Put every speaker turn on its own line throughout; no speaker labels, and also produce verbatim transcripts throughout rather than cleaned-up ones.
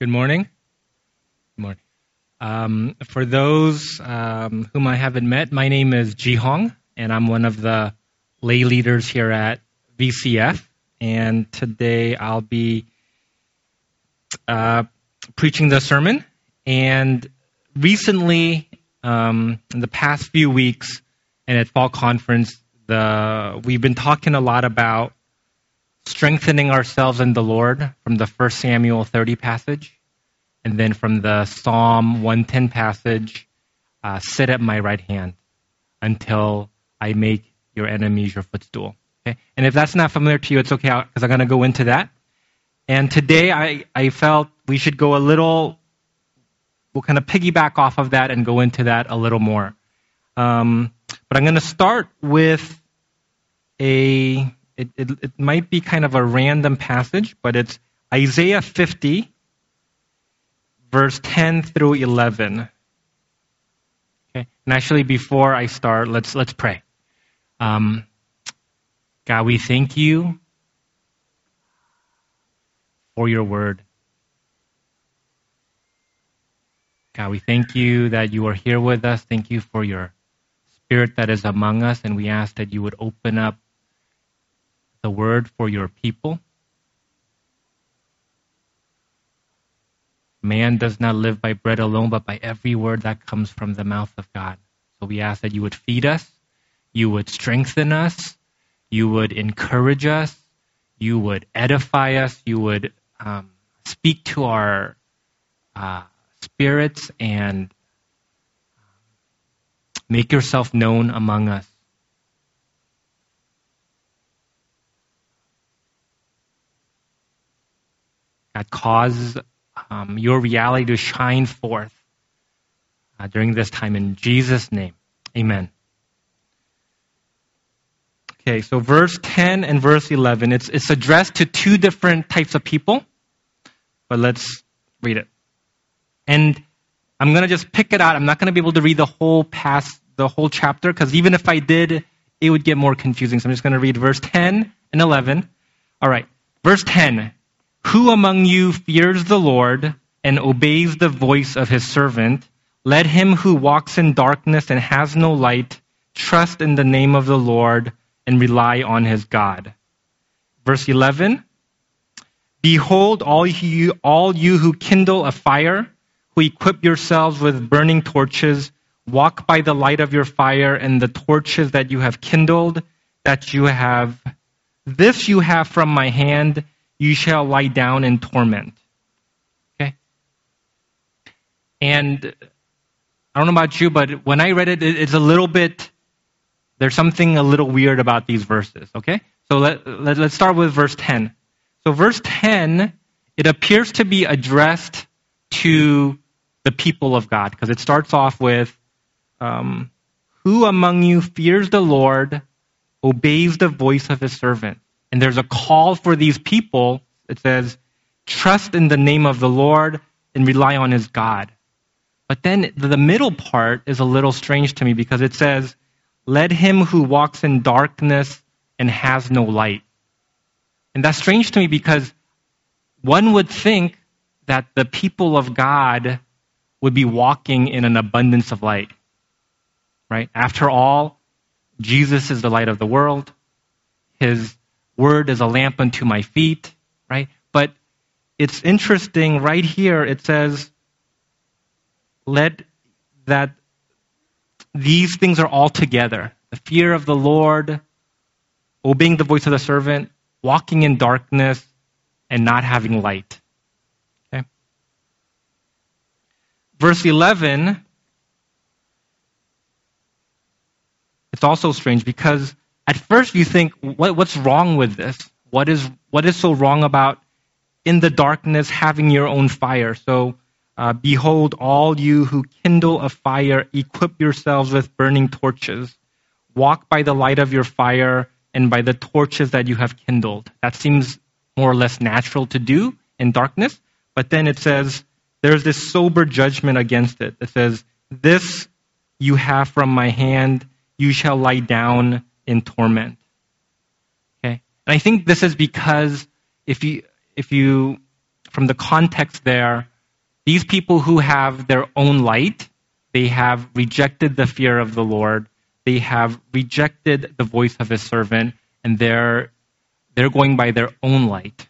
Good morning. Good morning. Um, for those um, whom I haven't met, my name is Ji Hong, and I'm one of the lay leaders here at V C F. And today I'll be uh, preaching the sermon. And recently, um, in the past few weeks, and at Fall Conference, the we've been talking a lot about strengthening ourselves in the Lord from the First Samuel thirty passage, and then from the Psalm one ten passage, uh, sit at my right hand until I make your enemies your footstool. Okay? And if that's not familiar to you, it's okay, because I'm going to go into that. And today I, I felt we should go a little, we'll kind of piggyback off of that and go into that a little more. Um, but I'm going to start with a... It, it, it might be kind of a random passage, but it's Isaiah fifty, verse ten through eleven. Okay, and actually, before I start, let's let's pray. Um, God, we thank you for your word. God, we thank you that you are here with us. Thank you for your Spirit that is among us, and we ask that you would open up the word for your people. Man does not live by bread alone, but by every word that comes from the mouth of God. So we ask that you would feed us, you would strengthen us, you would encourage us, you would edify us, you would um, speak to our uh, spirits and make yourself known among us. God, cause um, your reality to shine forth uh, during this time. In Jesus' name, amen. Okay, so verse ten and verse eleven, it's, it's addressed to two different types of people, but let's read it. And I'm going to just pick it out. I'm not going to be able to read the whole past, the whole chapter, because even if I did, it would get more confusing. So I'm just going to read verse ten and eleven. All right, verse ten. Who among you fears the Lord and obeys the voice of his servant? Let him who walks in darkness and has no light trust in the name of the Lord and rely on his God. Verse eleven. Behold, all you, all you who kindle a fire, who equip yourselves with burning torches, walk by the light of your fire and the torches that you have kindled, that you have, this you have from my hand, you shall lie down in torment. Okay? And I don't know about you, but when I read it, it's a little bit, there's something a little weird about these verses. Okay? So let, let, let's start with verse ten. So verse ten, it appears to be addressed to the people of God, because it starts off with, um, who among you fears the Lord, obeys the voice of his servant? And there's a call for these people. It says, trust in the name of the Lord and rely on his God. But then the middle part is a little strange to me, because it says, let him who walks in darkness and has no light. And that's strange to me, because one would think that the people of God would be walking in an abundance of light. Right? After all, Jesus is the light of the world. His word is a lamp unto my feet, right? But it's interesting, right here it says, let that these things are all together. The fear of the Lord, obeying the voice of the servant, walking in darkness, and not having light. Okay? Verse eleven, it's also strange, because at first you think, what, what's wrong with this? What is what is so wrong about in the darkness having your own fire? So, uh, behold, all you who kindle a fire, equip yourselves with burning torches. Walk by the light of your fire and by the torches that you have kindled. That seems more or less natural to do in darkness. But then it says, there's this sober judgment against it. It says, this you have from my hand, you shall lie down in torment. Okay? And I think this is because if you, if you, from the context there, These people who have their own light, they have rejected the fear of the Lord. They have rejected the voice of his servant, and they're, they're going by their own light.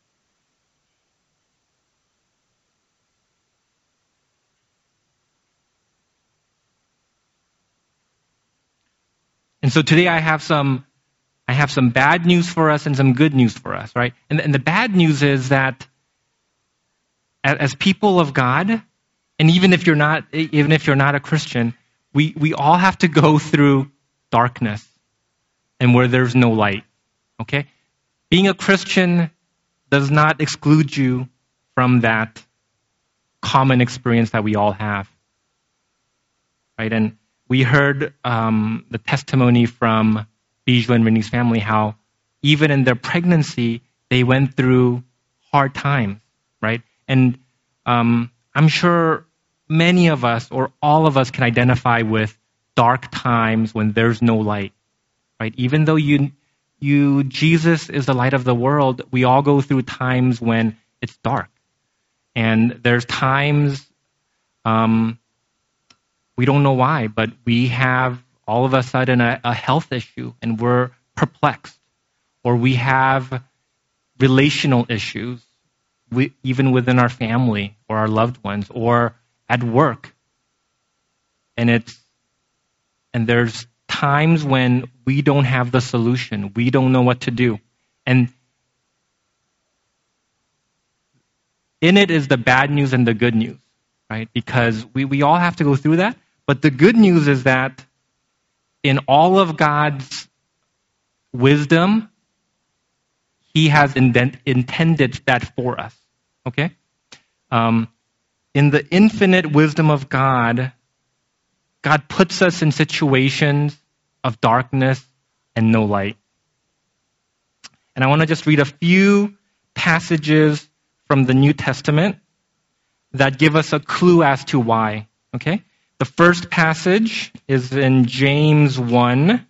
And so today I have some I have some bad news for us and some good news for us, right? And, and the bad news is that as, as people of God, and even if you're not even if you're not a Christian, we, we all have to go through darkness and where there's no light. Okay? Being a Christian does not exclude you from that common experience that we all have. Right? And we heard um, the testimony from Bijou and Rennie's family, how even in their pregnancy, they went through hard times, right? And um, I'm sure many of us, or all of us, can identify with dark times when there's no light, right? Even though you, you, Jesus is the light of the world, we all go through times when it's dark. And there's times, um, we don't know why, but we have all of a sudden a, a health issue and we're perplexed. Or we have relational issues, we, even within our family or our loved ones or at work. And it's and there's times when we don't have the solution. We don't know what to do. And in it is the bad news and the good news, right? Because we, we all have to go through that. But the good news is that in all of God's wisdom, he has indent, intended that for us. Okay? Um, in the infinite wisdom of God, God puts us in situations of darkness and no light. And I want to just read a few passages from the New Testament that give us a clue as to why. Okay? The first passage is in James one.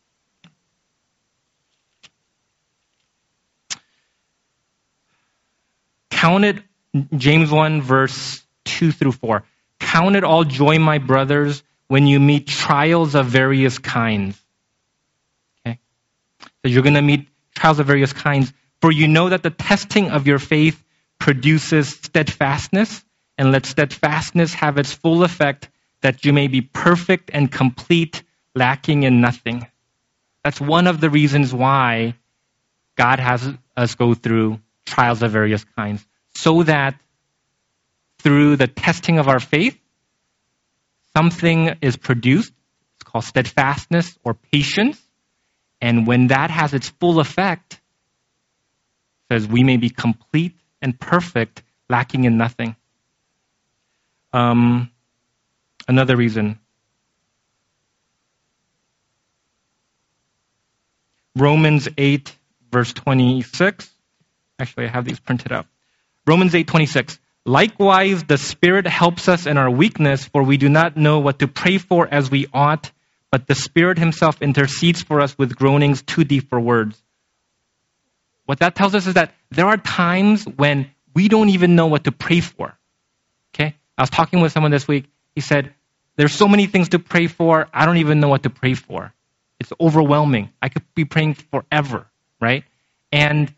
Count it, James one, verse two through four. Count it all joy, my brothers, when you meet trials of various kinds. Okay? So you're going to meet trials of various kinds. For you know that the testing of your faith produces steadfastness, and let steadfastness have its full effect, that you may be perfect and complete, lacking in nothing. That's one of the reasons why God has us go through trials of various kinds, so that through the testing of our faith, something is produced. It's called steadfastness or patience. And when that has its full effect, it says we may be complete and perfect, lacking in nothing. Um, another reason. Romans eight, verse twenty-six. Actually, I have these printed out. Romans eight twenty-six. Likewise, the Spirit helps us in our weakness, for we do not know what to pray for as we ought, but the Spirit himself intercedes for us with groanings too deep for words. What that tells us is that there are times when we don't even know what to pray for. Okay? I was talking with someone this week. He said, there's so many things to pray for, I don't even know what to pray for. It's overwhelming. I could be praying forever, right? And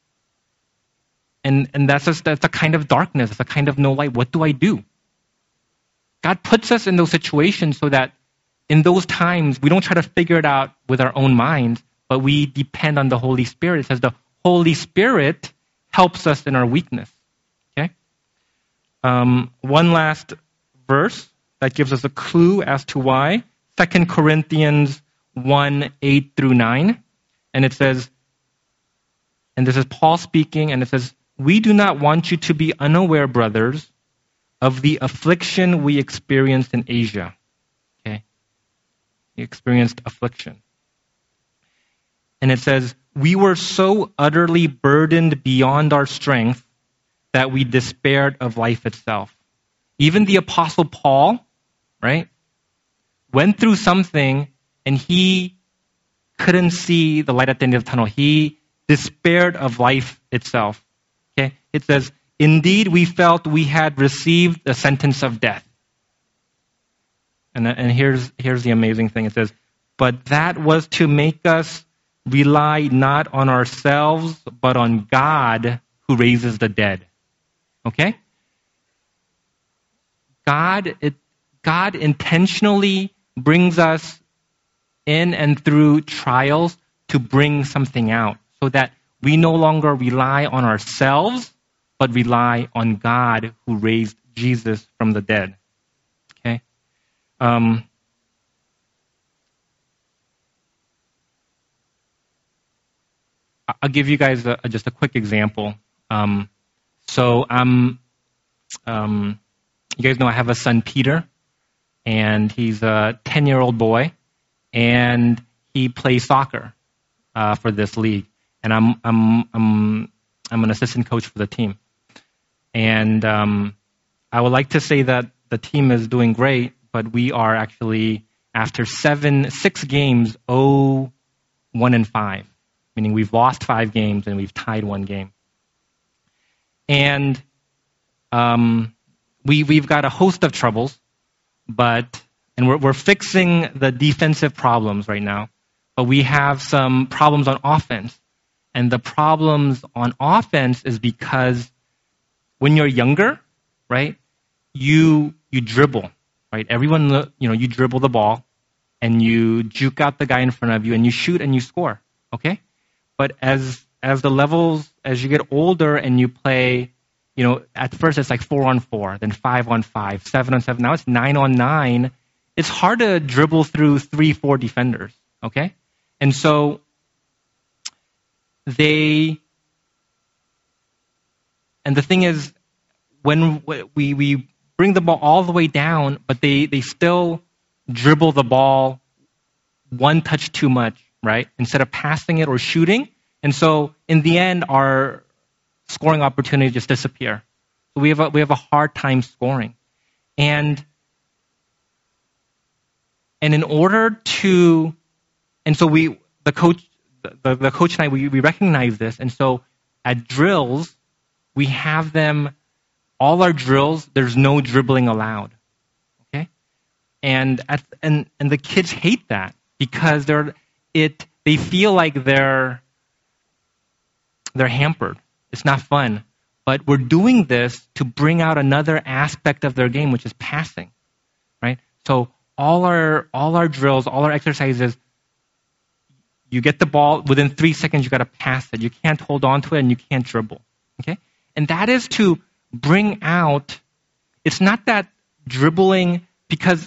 And and that's a, that's a kind of darkness. It's a kind of no light. What do I do? God puts us in those situations so that in those times, we don't try to figure it out with our own minds, but we depend on the Holy Spirit. It says the Holy Spirit helps us in our weakness. Okay? Um, one last verse that gives us a clue as to why. Second Corinthians one, eight through nine. And it says, and this is Paul speaking, and it says, we do not want you to be unaware, brothers, of the affliction we experienced in Asia. Okay? We experienced affliction. And it says, we were so utterly burdened beyond our strength that we despaired of life itself. Even the Apostle Paul, right, went through something and he couldn't see the light at the end of the tunnel. He despaired of life itself. Okay? It says, Indeed, we felt we had received the sentence of death. And, and here's, here's the amazing thing. It says, but that was to make us rely not on ourselves, but on God who raises the dead. Okay? God, it, God intentionally brings us in and through trials to bring something out so that we no longer rely on ourselves, but rely on God who raised Jesus from the dead. Okay? Um, I'll give you guys a, just a quick example. Um, so I'm, um, you guys know I have a son, Peter, and he's a ten-year-old boy, and he plays soccer uh, for this league, and I'm I'm I'm I'm an assistant coach for the team, and um, I would like to say that the team is doing great, but we are actually after seven six games, oh one and five. Meaning we've lost five games and we've tied one game. And um, we, we've got a host of troubles, but and we're, we're fixing the defensive problems right now. But we have some problems on offense. And the problems on offense is because when you're younger, right, you you dribble, right? Everyone, you know, you dribble the ball and you juke out the guy in front of you and you shoot and you score, okay? But as as the levels, as you get older and you play, you know, at first it's like four on four, then five on five, seven on seven. Now it's nine on nine. It's hard to dribble through three, four defenders, okay? And so they, and the thing is, when we we bring the ball all the way down, but they, they still dribble the ball one touch too much, right? Instead of passing it or shooting. And so in the end, our scoring opportunities just disappear. So we have a, we have a hard time scoring. And and in order to, and so we, the coach, the, the coach and I, we, we recognize this. And so at drills, we have them, all our drills, there's no dribbling allowed. Okay? And at, and and the kids hate that because they're it they feel like they're they're hampered. It's not fun. But we're doing this to bring out another aspect of their game, which is passing. Right? So all our all our drills, all our exercises, you get the ball, within three seconds you gotta pass it. You can't hold on to it and you can't dribble. Okay? And that is to bring out, it's not that dribbling, because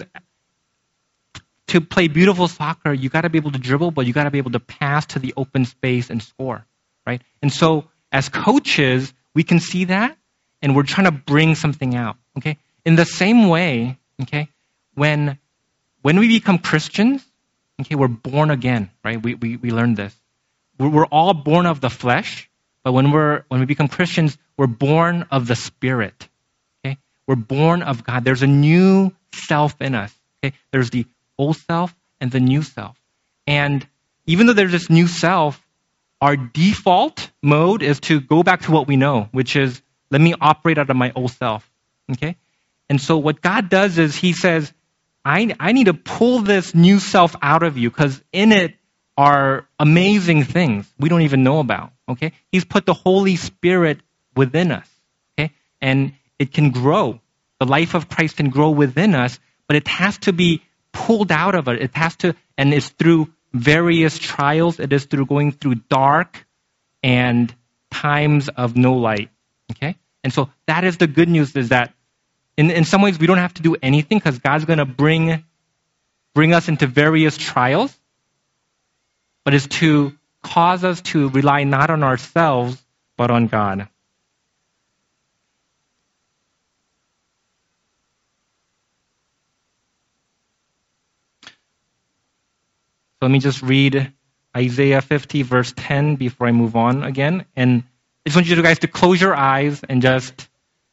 to play beautiful soccer, you got to be able to dribble, but you got to be able to pass to the open space and score, right? And so as coaches, we can see that, and we're trying to bring something out, okay? In the same way, okay, when when we become Christians, okay, we're born again, right? We we, we learned this. We're, we're all born of the flesh, but when we're when we become Christians, we're born of the Spirit, okay? We're born of God. There's a new self in us, okay? There's the old self and the new self. And even though there's this new self, our default mode is to go back to what we know, which is, let me operate out of my old self, okay? And so what God does is he says, I, I need to pull this new self out of you because in it are amazing things we don't even know about, okay? He's put the Holy Spirit within us, okay? And it can grow. The life of Christ can grow within us, but it has to be pulled out of it. It has to, and it's through various trials. It is through going through dark and times of no light, okay? And so that is the good news, is that in, in some ways we don't have to do anything because God's going to bring bring us into various trials, but it's to cause us to rely not on ourselves, but on God. So let me just read Isaiah fifty, verse ten, before I move on again. And I just want you guys to close your eyes and just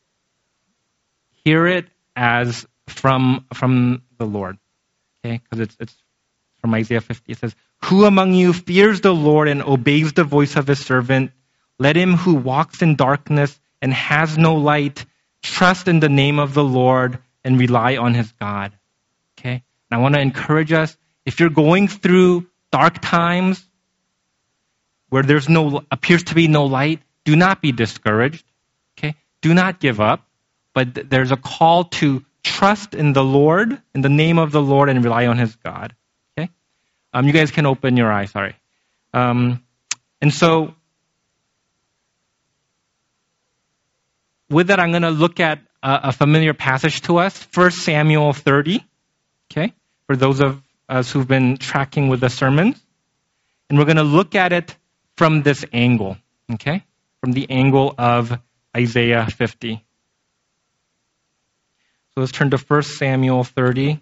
hear it as from from the Lord. Okay? Because it's, it's from Isaiah fifty. It says, "Who among you fears the Lord and obeys the voice of his servant? Let him who walks in darkness and has no light, trust in the name of the Lord and rely on his God. Okay? And I want to encourage us, if you're going through dark times where there's no, appears to be no light, do not be discouraged. Okay? Do not give up. But th- there's a call to trust in the Lord, in the name of the Lord, and rely on his God. Okay? Um, you guys can open your eyes, sorry. Um, and so, with that, I'm going to look at a, a familiar passage to us, First Samuel thirty, okay, for those of us who've been tracking with the sermons. And we're going to look at it from this angle, okay, from the angle of Isaiah fifty. So let's turn to First Samuel thirty.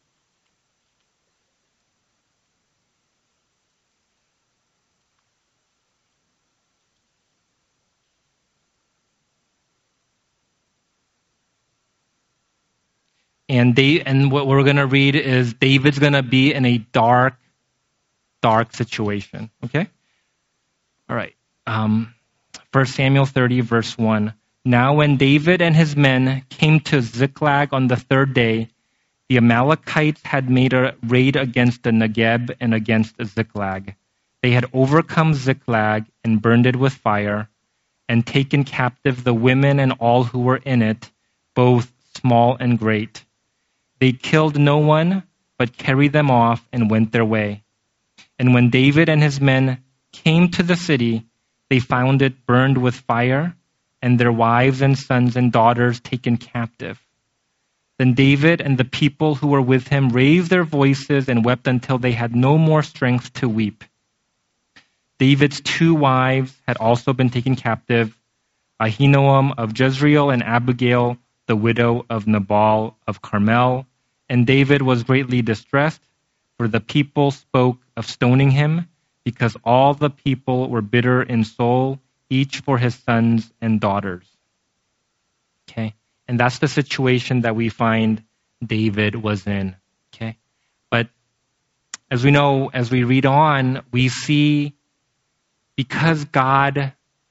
And they, and what we're going to read is David's going to be in a dark, dark situation. Okay? All right. Um, First Samuel thirty, verse one. Now when David and his men came to Ziklag on the third day, the Amalekites had made a raid against the Negeb and against Ziklag. They had overcome Ziklag and burned it with fire, and taken captive the women and all who were in it, both small and great. They killed no one, but carried them off and went their way. And when David and his men came to the city, they found it burned with fire, and their wives and sons and daughters taken captive. Then David and the people who were with him raised their voices and wept until they had no more strength to weep. David's two wives had also been taken captive, Ahinoam of Jezreel and Abigail, the widow of Nabal of Carmel. And David was greatly distressed, for the people spoke of stoning him, because all the people were bitter in soul, each for his sons and daughters. Okay? And that's the situation that we find David was in. Okay? But as we know, as we read on, we see because God,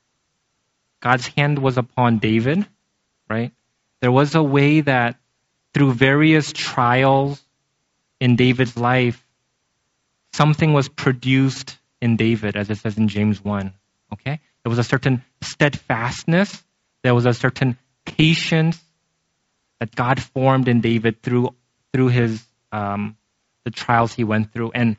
God's hand was upon David, right? There was a way that through various trials in David's life, something was produced in David, as it says in James one. Okay? There was a certain steadfastness. There was a certain patience that God formed in David through through his um, the trials he went through. And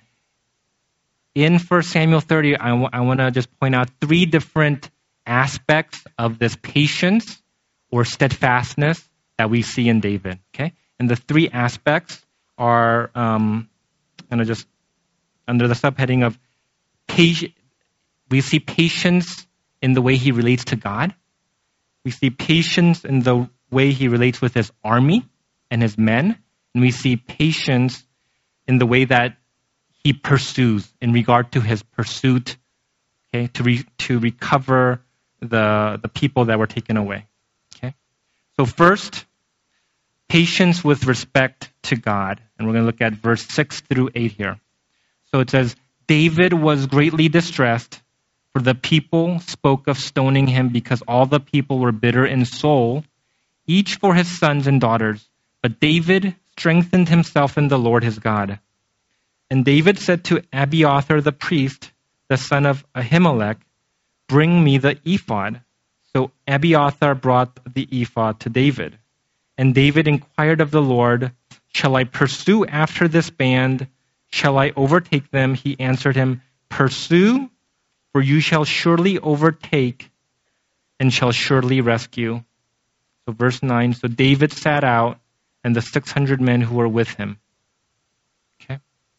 in First Samuel thirty, I, w- I want to just point out three different aspects of this patience or steadfastness that we see in David. Okay, and the three aspects are um, kind of just under the subheading of patience. We see patience in the way he relates to God. We see patience in the way he relates with his army and his men. And we see patience in the way that he pursues in regard to his pursuit, okay, to re, to recover the, the people that were taken away. Okay. So first, patience with respect to God. And we're going to look at verse six through eight here. So it says, David was greatly distressed, for the people spoke of stoning him because all the people were bitter in soul, each for his sons and daughters. But David strengthened himself in the Lord his God. And David said to Abiathar the priest, the son of Ahimelech, bring me the ephod. So Abiathar brought the ephod to David. And David inquired of the Lord, shall I pursue after this band? Shall I overtake them? He answered him, pursue, for you shall surely overtake and shall surely rescue. So verse nine, so David sat out and the six hundred men who were with him. Okay.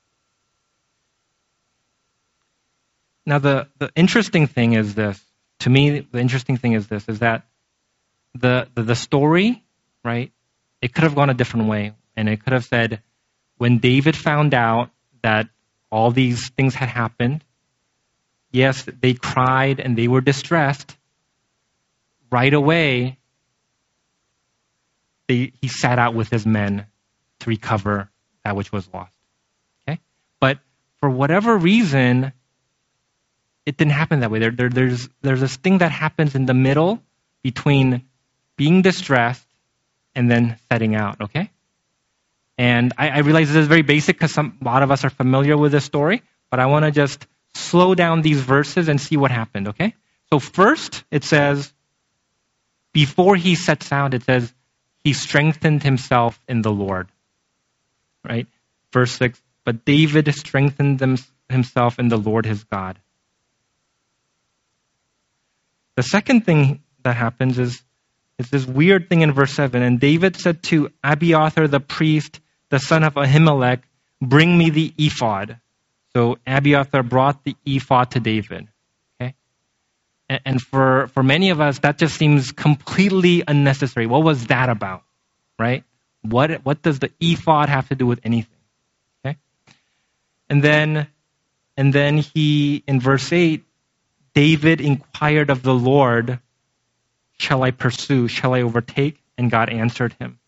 Now the, the interesting thing is this, to me, the interesting thing is this, is that the, the, the story, right, it could have gone a different way. And it could have said, when David found out that all these things had happened, yes, they cried and they were distressed. Right away, they, he sat out with his men to recover that which was lost. Okay? But for whatever reason, it didn't happen that way. There, there, there's, there's this thing that happens in the middle between being distressed and then setting out, okay? And I, I realize this is very basic because a lot of us are familiar with this story, but I want to just slow down these verses and see what happened, okay? So first, it says, before he sets out, it says, he strengthened himself in the Lord, right? Verse six, but David strengthened them, himself in the Lord his God. The second thing that happens is, it's this weird thing in verse seven. And David said to Abiathar the priest, the son of Ahimelech, bring me the ephod. So Abiathar brought the ephod to David. Okay? And, and for, for many of us, that just seems completely unnecessary. What was that about? Right? What, what does the ephod have to do with anything? Okay? And then, and then he, in verse eight, David inquired of the Lord, shall I pursue? Shall I overtake? And God answered him.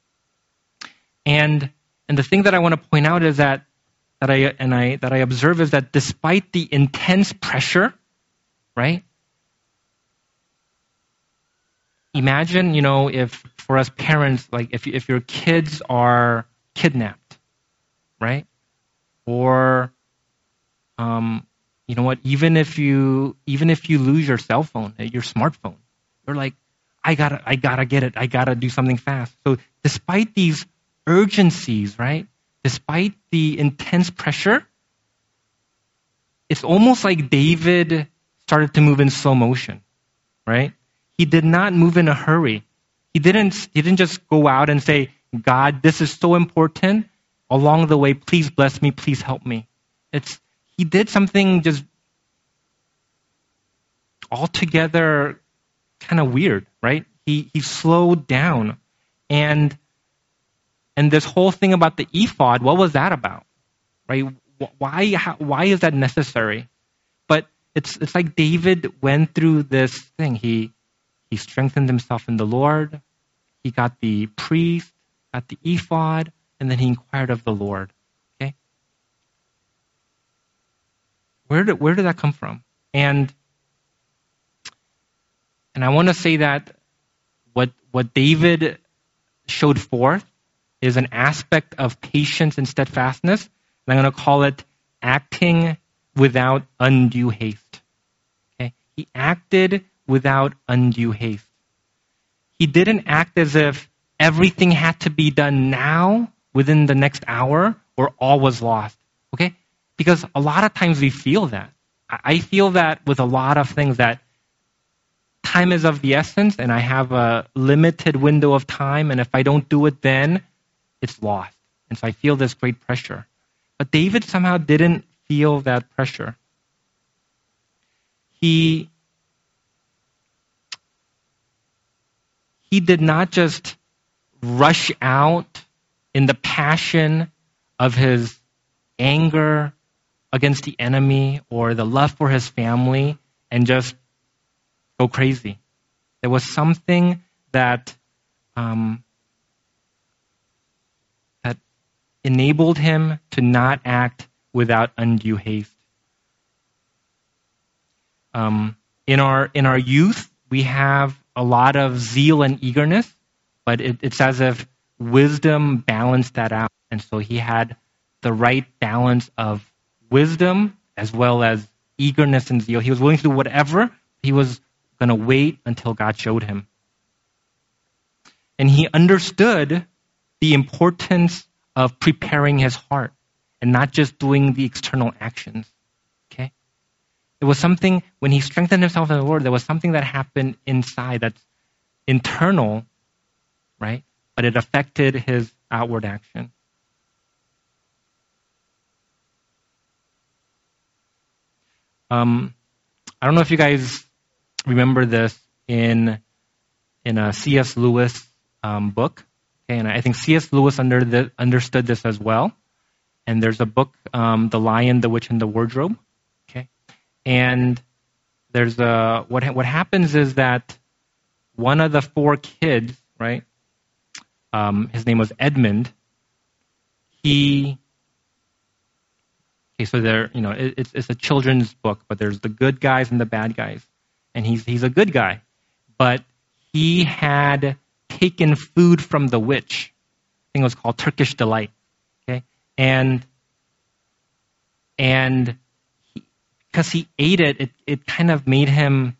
And and the thing that I want to point out is that that I and I that I observe is that despite the intense pressure, right? Imagine, you know, if for us parents, like if if your kids are kidnapped, right? Or um, you know what, even if you even if you lose your cell phone, your smartphone, you're like, I gotta, I gotta get it. I gotta do something fast. So despite these urgencies, right? Despite the intense pressure, it's almost like David started to move in slow motion, right? He did not move in a hurry. He didn't, he didn't just go out and say, God, this is so important. Along the way, please bless me. Please help me. It's, he did something just altogether kind of weird, right? He he slowed down. And and this whole thing about the ephod, what was that about? Right? Why how, why is that necessary? But it's it's like David went through this thing. He he strengthened himself in the Lord. He got the priest, got the ephod, and then he inquired of the Lord. Okay? Where did where did that come from? And And I want to say that what what David showed forth is an aspect of patience and steadfastness. And I'm going to call it acting without undue haste. Okay? He acted without undue haste. He didn't act as if everything had to be done now, within the next hour, or all was lost. Okay? Because a lot of times we feel that. I feel that with a lot of things, that time is of the essence, and I have a limited window of time, and if I don't do it then, it's lost. And so I feel this great pressure. But David somehow didn't feel that pressure. He, he did not just rush out in the passion of his anger against the enemy or the love for his family and just go crazy. There was something that um, that enabled him to not act without undue haste. Um, in our in our youth, we have a lot of zeal and eagerness, but it, it's as if wisdom balanced that out, and so he had the right balance of wisdom as well as eagerness and zeal. He was willing to do whatever. He was going to wait until God showed him. And he understood the importance of preparing his heart and not just doing the external actions. Okay? There was something, when he strengthened himself in the Lord, there was something that happened inside that's internal, right? But it affected his outward action. Um, I don't know if you guys remember this in in a C S Lewis um, book, okay, and I think C S Lewis under the, understood this as well. And there's a book, um, The Lion, the Witch, and the Wardrobe, okay. And there's a what what happens is that one of the four kids, right? Um, his name was Edmund. He okay, so there, you know, it, it's it's a children's book, but there's the good guys and the bad guys. And he's he's a good guy, but he had taken food from the witch. I think it was called Turkish Delight. Okay, and and he, because he ate it, it, it kind of made him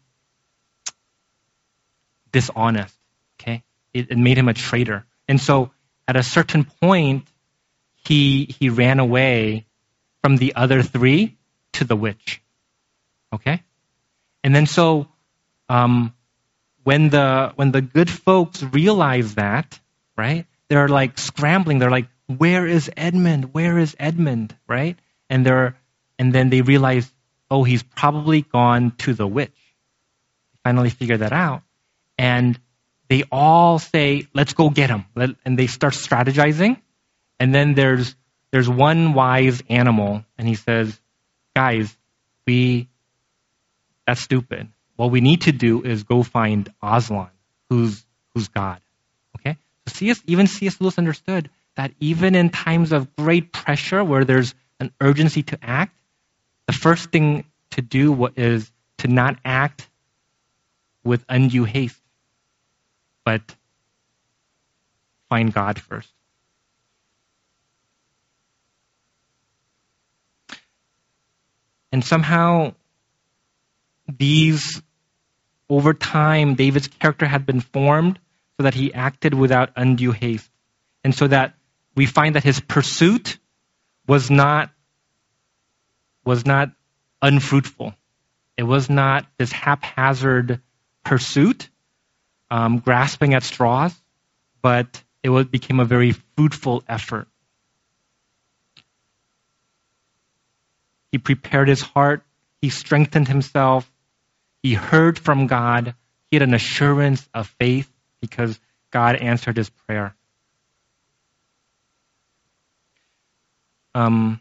dishonest. Okay, it, it made him a traitor, and so at a certain point, he he ran away from the other three to the witch. Okay, and then so um, when the when the good folks realize that, right, they're like scrambling. They're like, "Where is Edmund? Where is Edmund?" Right, and they're and then they realize, oh, he's probably gone to the witch. Finally, figure that out, and they all say, "Let's go get him," and they start strategizing. And then there's there's one wise animal, and he says, "Guys, we that's stupid. What we need to do is go find Aslan, who's who's God." Okay, so C S, even C S Lewis understood that even in times of great pressure, where there's an urgency to act, the first thing to do is to not act with undue haste, but find God first. And somehow, these, over time, David's character had been formed so that he acted without undue haste. And so that we find that his pursuit was not, was not unfruitful. It was not this haphazard pursuit, um, grasping at straws, but it was, became a very fruitful effort. He prepared his heart. He strengthened himself. He heard from God. He had an assurance of faith because God answered his prayer. Um,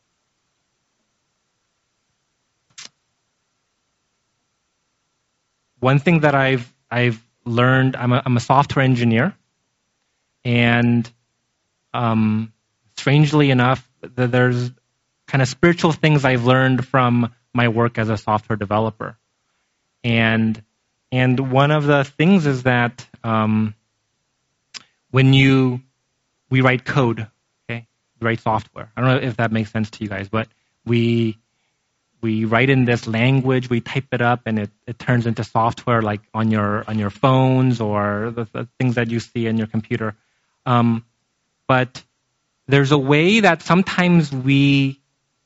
one thing that I've I've learned, I'm a, I'm a software engineer, and um, strangely enough, the, there's kind of spiritual things I've learned from my work as a software developer. And and one of the things is that um, when you, we write code, okay? We write software. I don't know if that makes sense to you guys, but we we write in this language, we type it up, and it, it turns into software like on your on your phones or the, the things that you see in your computer. Um, but there's a way that sometimes we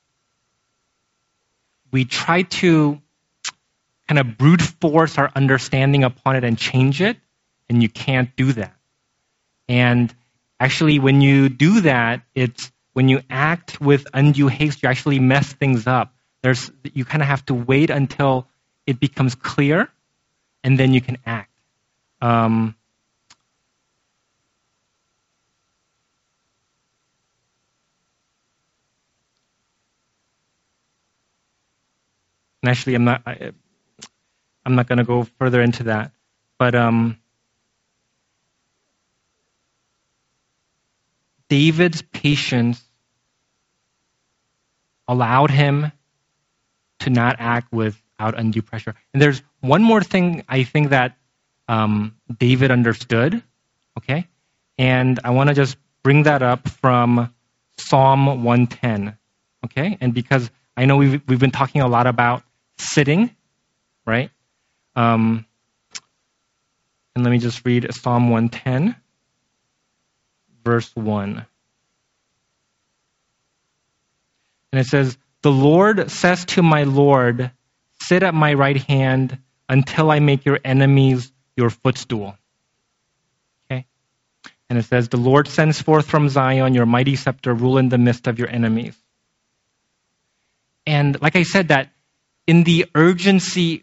we try to kind of brute force our understanding upon it and change it, and you can't do that. And actually, when you do that, it's when you act with undue haste, you actually mess things up. There's you kind of have to wait until it becomes clear, and then you can act. Um, and actually, I'm not. I, I'm not going to go further into that, but um, David's patience allowed him to not act without undue pressure. And there's one more thing I think that um, David understood, okay? And I want to just bring that up from Psalm one ten, okay? And because I know we've, we've been talking a lot about sitting, right? Um, and let me just read Psalm one ten, verse one. And it says, "The Lord says to my Lord, sit at my right hand until I make your enemies your footstool." Okay? And it says, "The Lord sends forth from Zion your mighty scepter, rule in the midst of your enemies." And like I said, that in the urgency,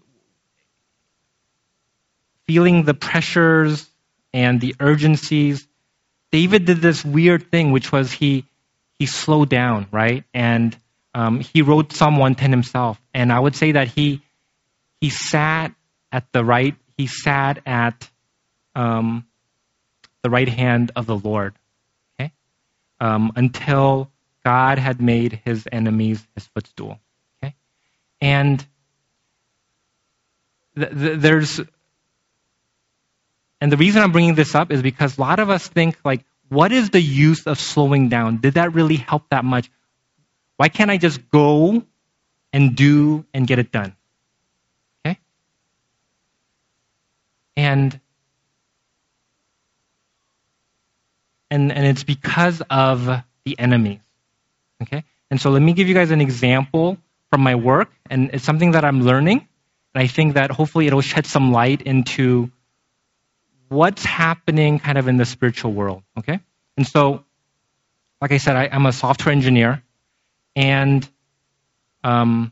feeling the pressures and the urgencies, David did this weird thing, which was he he slowed down, right? And um, he wrote Psalm one ten himself. And I would say that he he sat at the right he sat at um, the right hand of the Lord, okay, um, until God had made his enemies his footstool, okay, and th- th- there's and the reason I'm bringing this up is because a lot of us think, like, what is the use of slowing down? Did that really help that much? Why can't I just go and do and get it done? Okay? And and and it's because of the enemies. Okay? And so let me give you guys an example from my work, and it's something that I'm learning, and I think that hopefully it'll shed some light into what's happening kind of in the spiritual world, okay? And so, like I said, I, I'm a software engineer, and um,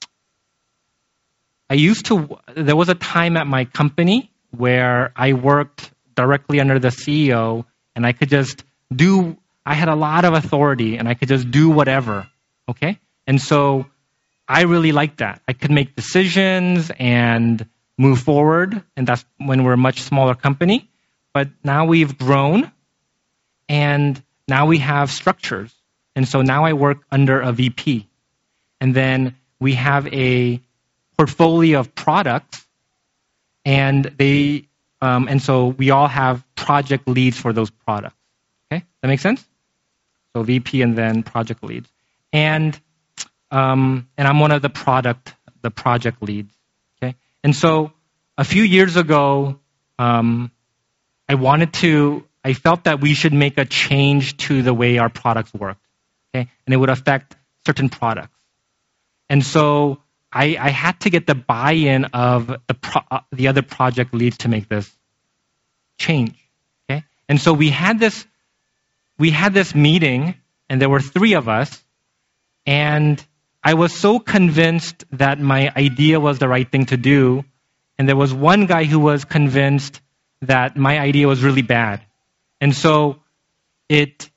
I used to, there was a time at my company where I worked directly under the C E O, and I could just do, I had a lot of authority, and I could just do whatever, okay? And so, I really liked that. I could make decisions and move forward, and that's when we're a much smaller company. But now we've grown, and now we have structures. And so now I work under a V P. And then we have a portfolio of products, and they, um, and so we all have project leads for those products. Okay, that makes sense? So V P and then project leads. And um, and I'm one of the product, the project leads. Okay, and so a few years ago, um, I wanted to, I felt that we should make a change to the way our products worked. Okay, and it would affect certain products. And so I, I had to get the buy-in of the pro, uh, the other project leads to make this change. Okay, and so we had this, we had this meeting, and there were three of us, and I was so convinced that my idea was the right thing to do, and there was one guy who was convinced that my idea was really bad. And so it,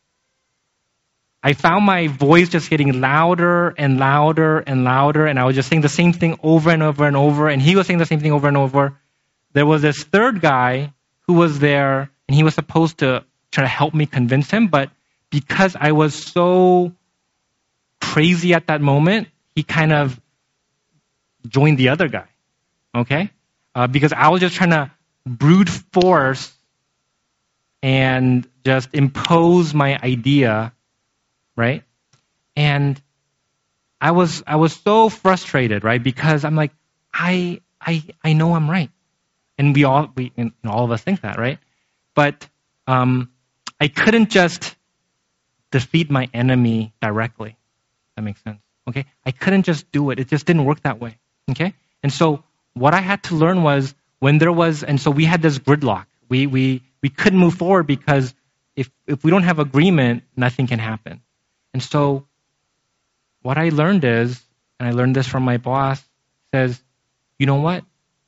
I found my voice just getting louder and louder and louder, and I was just saying the same thing over and over and over, and he was saying the same thing over and over. There was this third guy who was there, and he was supposed to try to help me convince him, but because I was so crazy at that moment, he kind of joined the other guy, okay? Uh, because I was just trying to brute force and just impose my idea, right? And I was I was so frustrated, right? Because I'm like, I I I know I'm right, and we all we and all of us think that, right? But um, I couldn't just defeat my enemy directly. That makes sense. Okay? I couldn't just do it. It just didn't work that way. Okay? And so what I had to learn was when there was, and so we had this gridlock. We we we couldn't move forward because if if we don't have agreement, nothing can happen. And so what I learned is, and I learned this from my boss, says, you know what?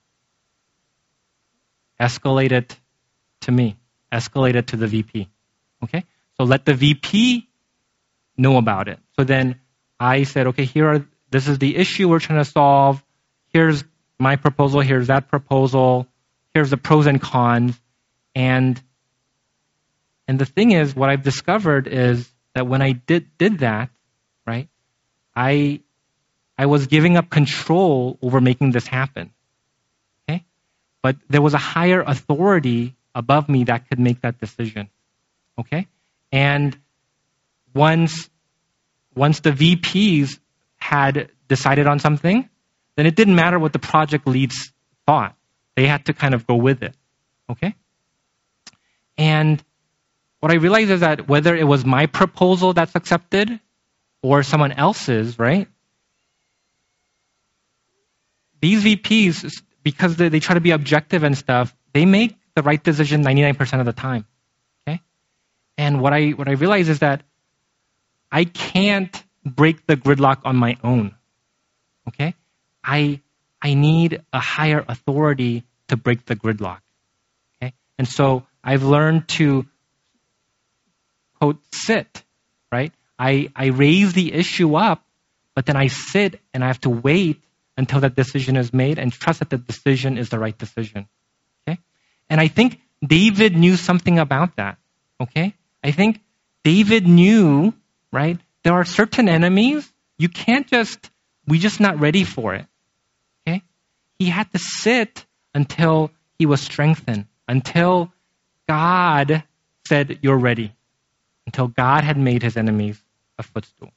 Escalate it to me. Escalate it to the V P. Okay? So let the V P know about it. So then I said, okay, here are, this is the issue we're trying to solve. Here's my proposal. Here's that proposal. Here's the pros and cons. And and the thing is, what I've discovered is that when I did did that, right, I I was giving up control over making this happen. Okay? But there was a higher authority above me that could make that decision. Okay? And once once the V Ps had decided on something, then it didn't matter what the project leads thought. They had to kind of go with it. Okay? And what I realized is that whether it was my proposal that's accepted or someone else's, right? These V Ps, because they, they try to be objective and stuff, they make the right decision ninety-nine percent of the time. Okay? And what I what I realize is that I can't break the gridlock on my own. Okay? I I need a higher authority to break the gridlock. Okay? And so I've learned to, quote, sit, right? I, I raise the issue up, but then I sit and I have to wait until that decision is made and trust that the decision is the right decision. Okay? And I think David knew something about that. Okay? I think David knew, right? There are certain enemies, you can't just, we're just not ready for it. Okay? He had to sit until he was strengthened. until God said, you're ready. Until God had made his enemies a footstool.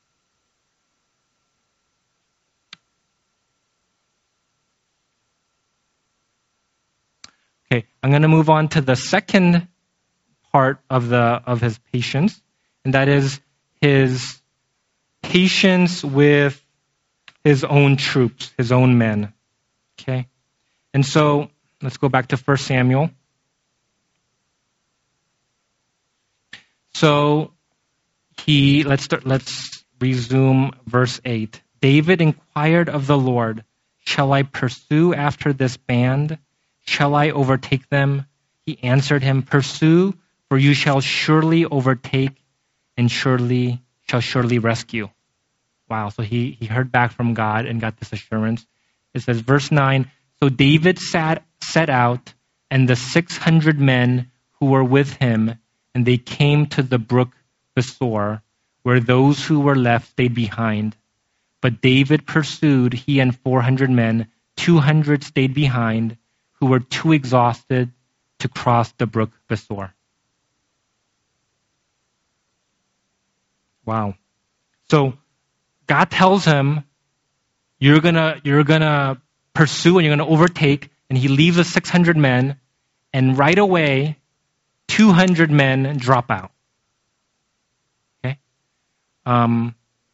Okay, I'm going to move on to the second part of the of his patience, and that is his patience with his own troops, his own men. Okay, and so let's go back to First Samuel. So he let's start, let's resume verse eight. David inquired of the Lord, "Shall I pursue after this band? Shall I overtake them?" He answered him, "Pursue, for you shall surely overtake, and surely shall surely rescue." Wow, so he, he heard back from God and got this assurance. It says, verse nine, so David sat, set out, and the six hundred men who were with him, and they came to the brook Besor, where those who were left stayed behind. But David pursued, he and four hundred men, two hundred stayed behind, who were too exhausted to cross the brook Besor. Wow. So God tells him, you're gonna you're gonna pursue and you're gonna overtake, and he leaves the six hundred men, and right away, two hundred men drop out. Okay? Um,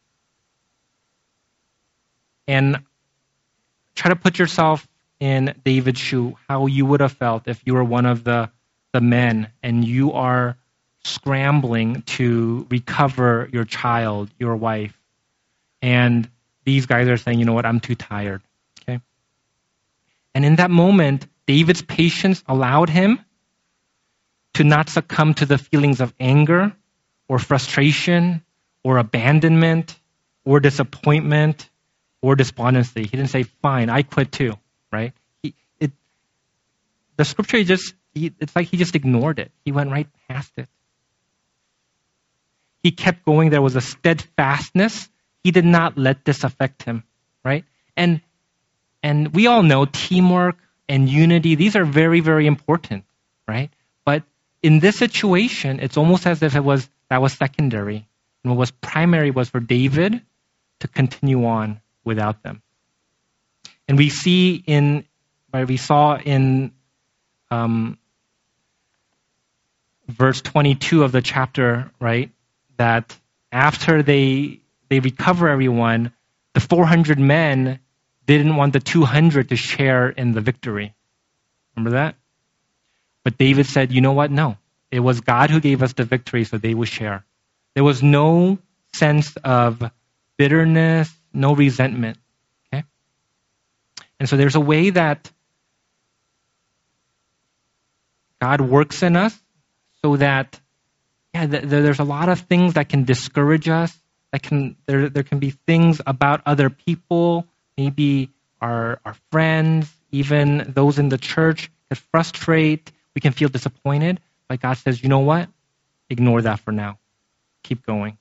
and try to put yourself in David's shoe, how you would have felt if you were one of the, the men and you are scrambling to recover your child, your wife. And these guys are saying, you know what, I'm too tired. Okay? And in that moment, David's patience allowed him to not succumb to the feelings of anger or frustration or abandonment or disappointment or despondency. He didn't say, fine, I quit too. Right? He, it, the scripture just, he, it's like he just ignored it. He went right past it. He kept going. There was a steadfastness. He did not let this affect him. Right? And, and we all know teamwork and unity, these are very, very important. Right? But in this situation, it's almost as if it was, that was secondary. And what was primary was for David to continue on without them. And we see in, or we saw in um, verse twenty-two of the chapter, right, that after they they recover everyone, the four hundred men didn't want the two hundred to share in the victory. Remember that? But David said, you know what? No. It was God who gave us the victory, so they would share. There was no sense of bitterness, no resentment. And so there's a way that God works in us so that, yeah, th- there's a lot of things that can discourage us. That can there there can be things about other people, maybe our our friends, even those in the church that frustrate. We can feel disappointed. But God says, you know what? Ignore that for now. Keep going.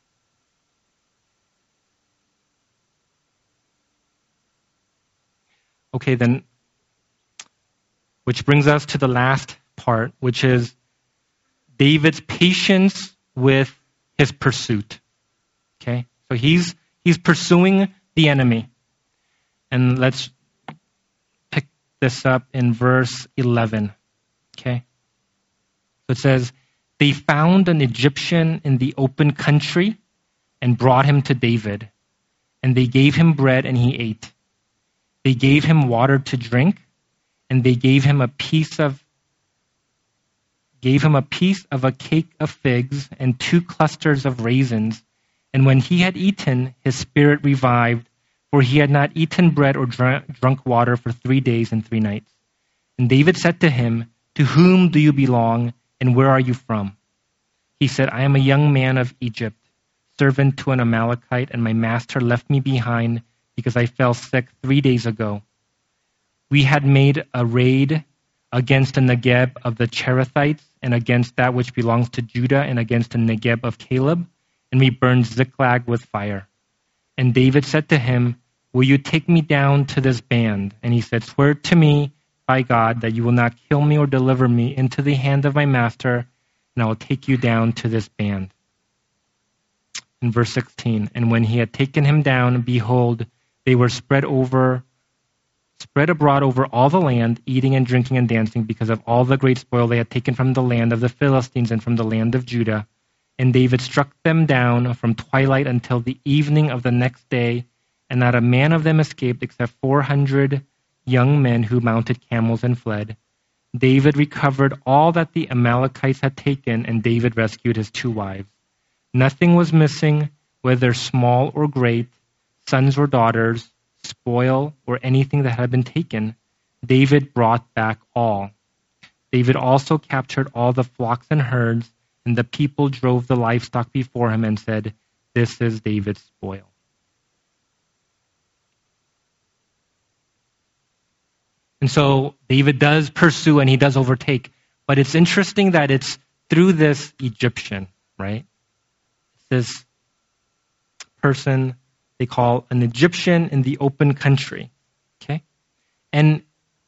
Okay, then, which brings us to the last part, which is David's patience with his pursuit. Okay, so he's he's pursuing the enemy. And let's pick this up in verse eleven. Okay, so it says, they found an Egyptian in the open country and brought him to David. And they gave him bread and he ate. They gave him water to drink, and they gave him a piece of gave him a piece of a cake of figs and two clusters of raisins. And when he had eaten, his spirit revived, for he had not eaten bread or dr- drunk water for three days and three nights. And David said to him, to whom do you belong, and where are you from? He said, I am a young man of Egypt, servant to an Amalekite, and my master left me behind because I fell sick three days ago. We had made a raid against the Negeb of the Cherethites and against that which belongs to Judah and against the Negeb of Caleb, and we burned Ziklag with fire. And David said to him, will you take me down to this band? And he said, swear to me by God that you will not kill me or deliver me into the hand of my master, and I will take you down to this band. In verse sixteen, and when he had taken him down, behold, they were spread over, spread abroad over all the land, eating and drinking and dancing, because of all the great spoil they had taken from the land of the Philistines and from the land of Judah. And David struck them down from twilight until the evening of the next day, and not a man of them escaped except four hundred young men who mounted camels and fled. David recovered all that the Amalekites had taken, and David rescued his two wives. Nothing was missing, whether small or great, sons or daughters, spoil or anything that had been taken. David brought back all. David also captured all the flocks and herds, and the people drove the livestock before him and said, "This is David's spoil." And so David does pursue and he does overtake. But it's interesting that it's through this Egyptian, right? This person they call an Egyptian in the open country. Okay? And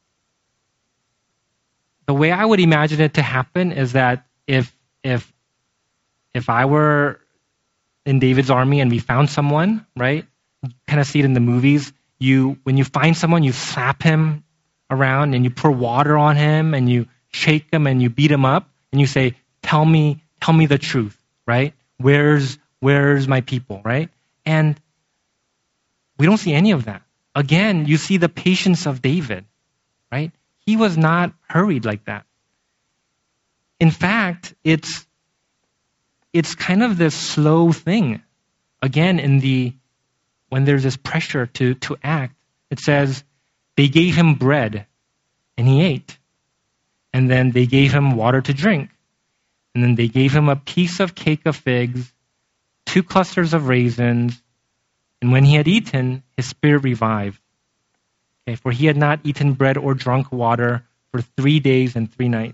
the way I would imagine it to happen is that if if if I were in David's army and we found someone, right? You kind of see it in the movies. You when you find someone, you slap him around and you pour water on him and you shake him and you beat him up and you say, "Tell me, tell me the truth, right? Where's where's my people, right?" And we don't see any of that. Again, you see the patience of David, right? He was not hurried like that. In fact, it's it's kind of this slow thing. Again, in the when there's this pressure to, to act, it says they gave him bread and he ate. And then they gave him water to drink. And then they gave him a piece of cake of figs, two clusters of raisins. And when he had eaten, his spirit revived. Okay, for he had not eaten bread or drunk water for three days and three nights.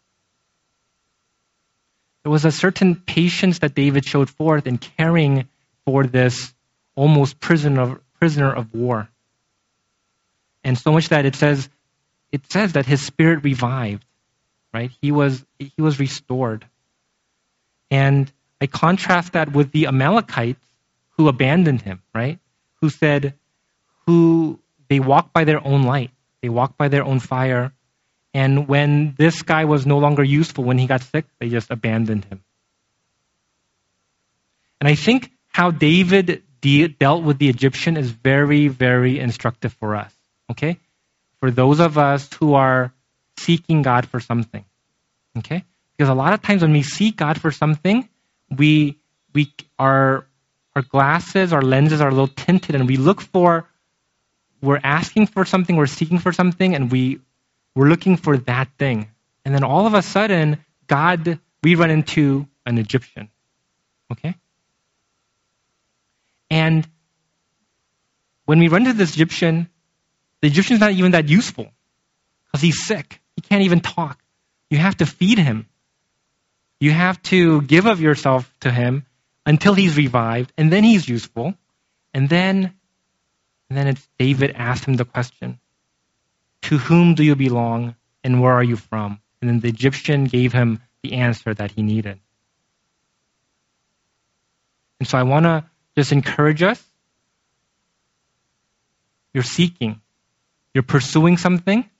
There was a certain patience that David showed forth in caring for this almost prisoner, prisoner of war. And so much that it says, it says that his spirit revived, right? He was, he was restored. And I contrast that with the Amalekites who abandoned him, right? Who said, who they walked by their own light. They walked by their own fire. And when this guy was no longer useful, when he got sick, they just abandoned him. And I think how David de- dealt with the Egyptian is very, very instructive for us, okay? For those of us who are seeking God for something, okay? Because a lot of times when we seek God for something, we we our our glasses, our lenses are a little tinted, and we look for, we're asking for something, we're seeking for something, and we we're looking for that thing. And then all of a sudden, God, we run into an Egyptian, okay? And when we run into this Egyptian, the Egyptian's not even that useful because he's sick. He can't even talk. You have to feed him. You have to give of yourself to him until he's revived, and then he's useful. And then, and then it's David asked him the question, "To whom do you belong, and where are you from?" And then the Egyptian gave him the answer that he needed. And so I want to just encourage us. You're seeking. You're pursuing something.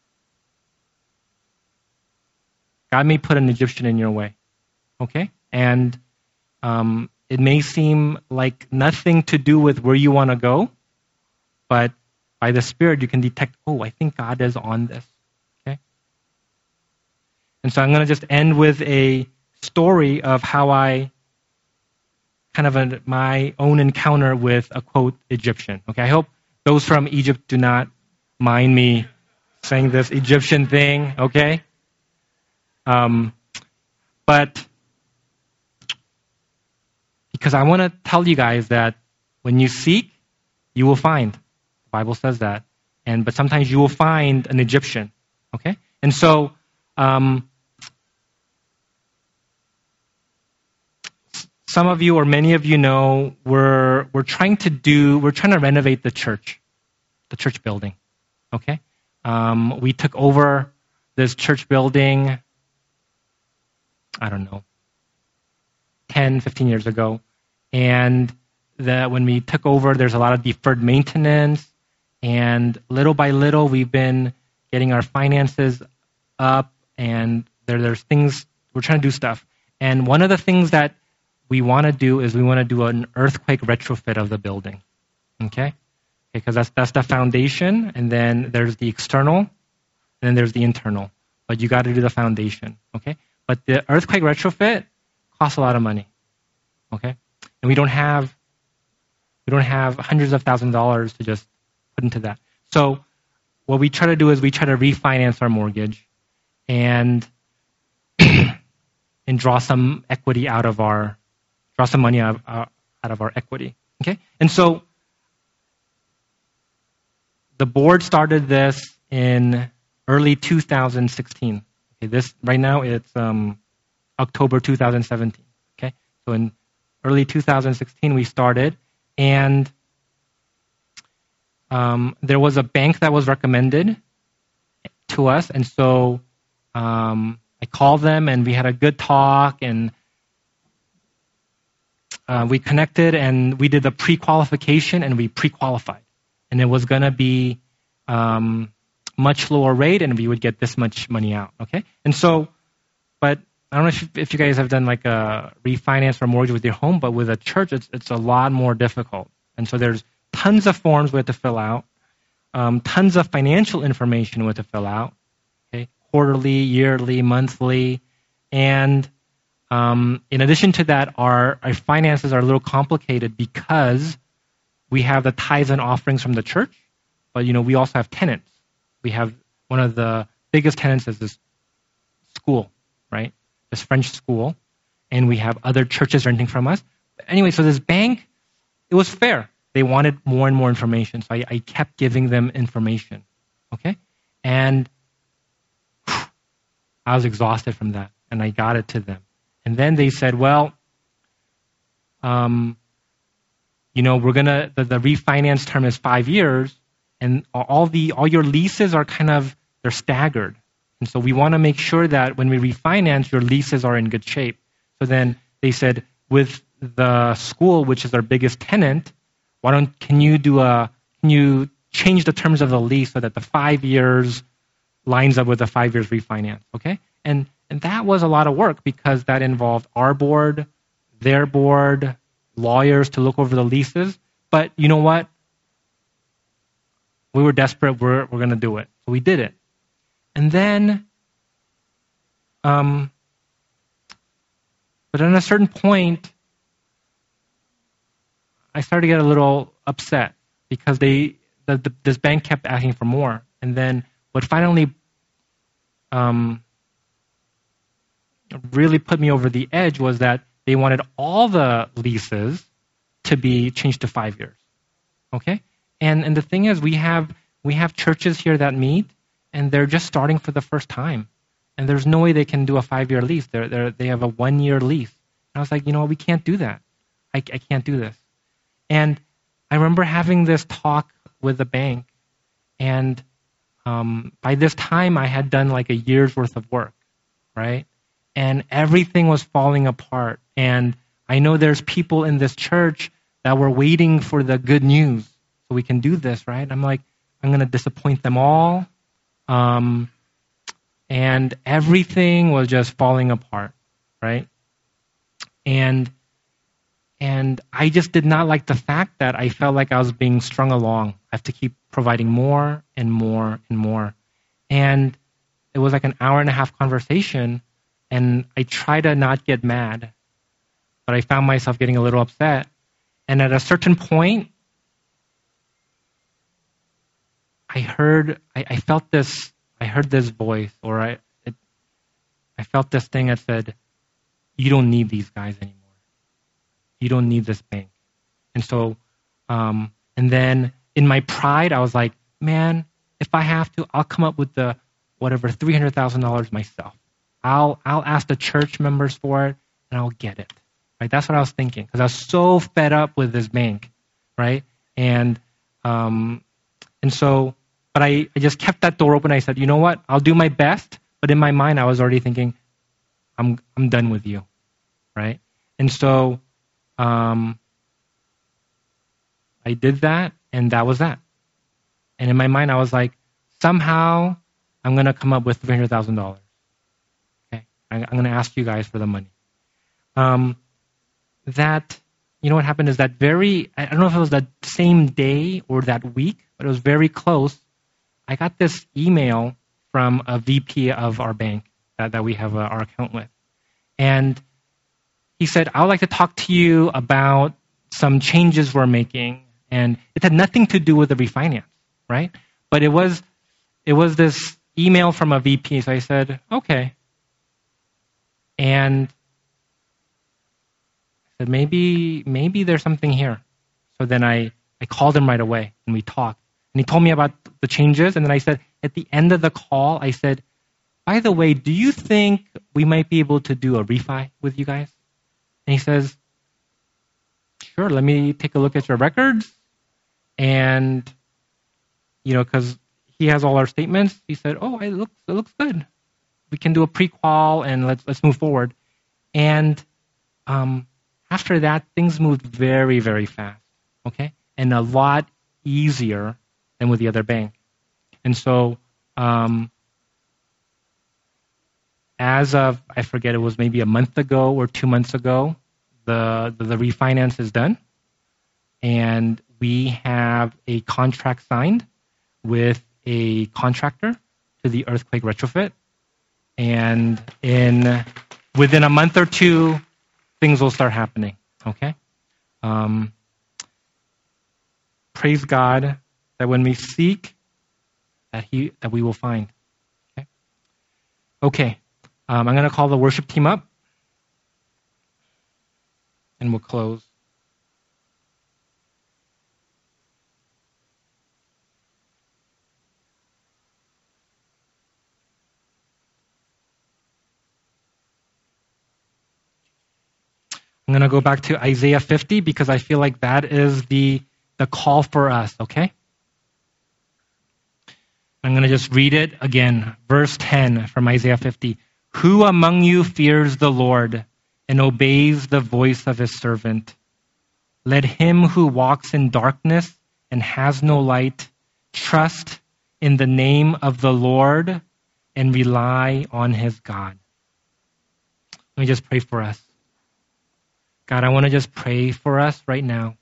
God may put an Egyptian in your way. Okay? And um, it may seem like nothing to do with where you want to go, but by the Spirit you can detect, oh, I think God is on this. Okay? And so I'm going to just end with a story of how I kind of a, my own encounter with a quote Egyptian. Okay, I hope those from Egypt do not mind me saying this Egyptian thing, okay? Um, but because I want to tell you guys that when you seek, you will find. The Bible says that. And but sometimes you will find an Egyptian, okay? And so um, some of you or many of you know we're we're trying to do we're trying to renovate the church, the church building, okay? Um, we took over this church building, I don't know, ten, fifteen years ago. And the, when we took over, there's a lot of deferred maintenance. And little by little, we've been getting our finances up. And there, there's things, we're trying to do stuff. And one of the things that we want to do is we want to do an earthquake retrofit of the building. Okay? Because that's, that's the foundation. And then there's the external. And then there's the internal. But you got to do the foundation. Okay? But the earthquake retrofit costs a lot of money. Okay? And we don't have we don't have hundreds of thousands of dollars to just put into that. So what we try to do is we try to refinance our mortgage and and draw some equity out of our draw some money out of, uh, out of our equity. Okay? And so the board started this in early two thousand sixteen. Okay, this right now it's um, October two thousand seventeen. Okay, so in early two thousand sixteen we started, and um, there was a bank that was recommended to us, and so um, I called them, and we had a good talk, and uh, we connected, and we did the pre-qualification, and we pre-qualified, and it was going to be um, much lower rate, and we would get this much money out. Okay, and so, but I don't know if, if you guys have done like a refinance or mortgage with your home, but with a church, it's it's a lot more difficult. And so there's tons of forms we have to fill out, um, tons of financial information we have to fill out, okay, quarterly, yearly, monthly, and um, in addition to that, our our finances are a little complicated because we have the tithes and offerings from the church, but you know we also have tenants. We have one of the biggest tenants is this school, right? This French school, and we have other churches renting from us. Anyway, so this bank, it was fair. They wanted more and more information, so I, I kept giving them information, okay? And whew, I was exhausted from that, and I got it to them. And then they said, well, um, you know, we're gonna the, the refinance term is five years, and all the all your leases are kind of they're staggered. And so we want to make sure that when we refinance, your leases are in good shape. So then they said, with the school, which is our biggest tenant, why don't can you do a can you change the terms of the lease so that the five years lines up with the five years refinance? Okay, and and that was a lot of work because that involved our board, their board, lawyers to look over the leases. But you know what? We were desperate. We're we're going to do it. So we did it. And then, um, but at a certain point, I started to get a little upset because they, the, the, this bank kept asking for more. And then what finally um, really put me over the edge was that they wanted all the leases to be changed to five years. Okay? And and the thing is, we have we have churches here that meet, and they're just starting for the first time. And there's no way they can do a five-year lease. They're, they're, they have a one-year lease. And I was like, you know what, we can't do that. I, I can't do this. And I remember having this talk with the bank, and um, by this time I had done like a year's worth of work, right? And everything was falling apart. And I know there's people in this church that were waiting for the good news so we can do this, right? I'm like, I'm going to disappoint them all. Um, and everything was just falling apart, right? And and I just did not like the fact that I felt like I was being strung along. I have to keep providing more and more and more. And it was like an hour and a half conversation, and I tried to not get mad, but I found myself getting a little upset. And at a certain point, I heard, I, I felt this, I heard this voice, or I, it, I felt this thing that said, you don't need these guys anymore. You don't need this bank. And so, um, and then in my pride, I was like, man, if I have to, I'll come up with the, whatever, three hundred thousand dollars myself. I'll, I'll ask the church members for it, and I'll get it. Right? That's what I was thinking, because I was so fed up with this bank, right? And, um, and so, but I, I just kept that door open. I said, you know what? I'll do my best. But in my mind, I was already thinking, I'm I'm done with you, right? And so um, I did that, and that was that. And in my mind, I was like, somehow I'm going to come up with three hundred thousand dollars. Okay, I, I'm going to ask you guys for the money. Um, that, you know what happened is that very, I don't know if it was that same day or that week, but it was very close. I got this email from a V P of our bank that, that we have uh, our account with. And he said, I would like to talk to you about some changes we're making. And it had nothing to do with the refinance, right? But it was it was this email from a V P. So I said, okay. And I said, maybe maybe there's something here. So then I, I called him right away and we talked. And he told me about the changes. And then I said, at the end of the call, I said, by the way, do you think we might be able to do a refi with you guys? And he says, sure, let me take a look at your records. And, you know, because he has all our statements, he said, oh, it looks, it looks good. We can do a pre-qual and let's let's move forward. And um, after that, things moved very, very fast, okay? And a lot easier than with the other bank. And so um, as of, I forget, it was maybe a month ago or two months ago, the, the, the refinance is done. And we have a contract signed with a contractor to the earthquake retrofit. And in within a month or two, things will start happening, okay? Um, praise God that when we seek, that he that we will find. Okay. Okay. Um, I'm going to call the worship team up, and we'll close. I'm going to go back to Isaiah fifty because I feel like that is the the call for us, okay? I'm going to just read it again. Verse ten from Isaiah fifty. Who among you fears the Lord and obeys the voice of his servant? Let him who walks in darkness and has no light trust in the name of the Lord and rely on his God. Let me just pray for us. God, I want to just pray for us right now.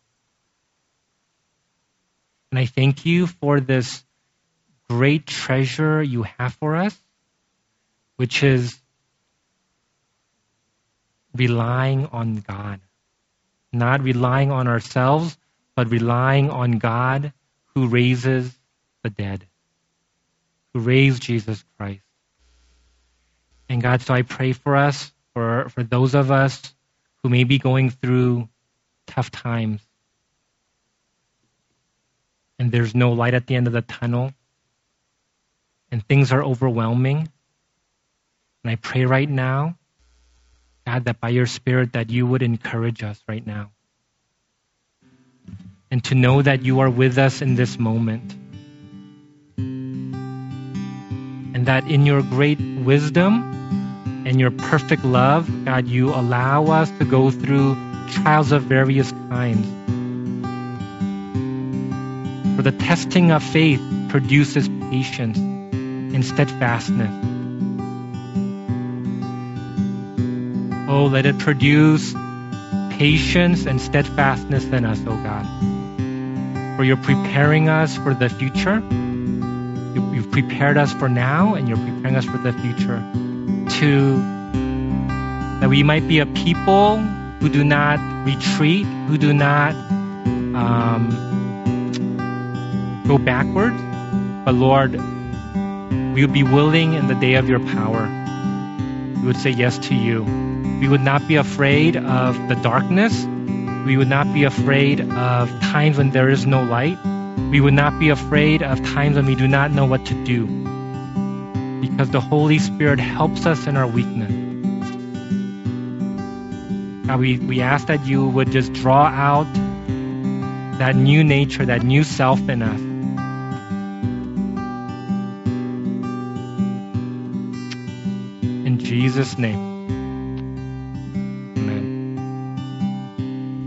And I thank you for this great treasure you have for us, which is relying on God. Not relying on ourselves, but relying on God who raises the dead, who raised Jesus Christ. And God, so I pray for us, for, for those of us who may be going through tough times, and there's no light at the end of the tunnel, and things are overwhelming. And I pray right now, God, that by your Spirit that you would encourage us right now. And to know that you are with us in this moment. And that in your great wisdom and your perfect love, God, you allow us to go through trials of various kinds. For the testing of faith produces patience and steadfastness. Oh, let it produce patience and steadfastness in us, oh God. For you're preparing us for the future. You've prepared us for now, and you're preparing us for the future. To that we might be a people who do not retreat, who do not um, go backwards, but Lord, we would be willing in the day of your power. We would say yes to you. We would not be afraid of the darkness. We would not be afraid of times when there is no light. We would not be afraid of times when we do not know what to do. Because the Holy Spirit helps us in our weakness. God, we, we ask that you would just draw out that new nature, that new self in us. Jesus' name.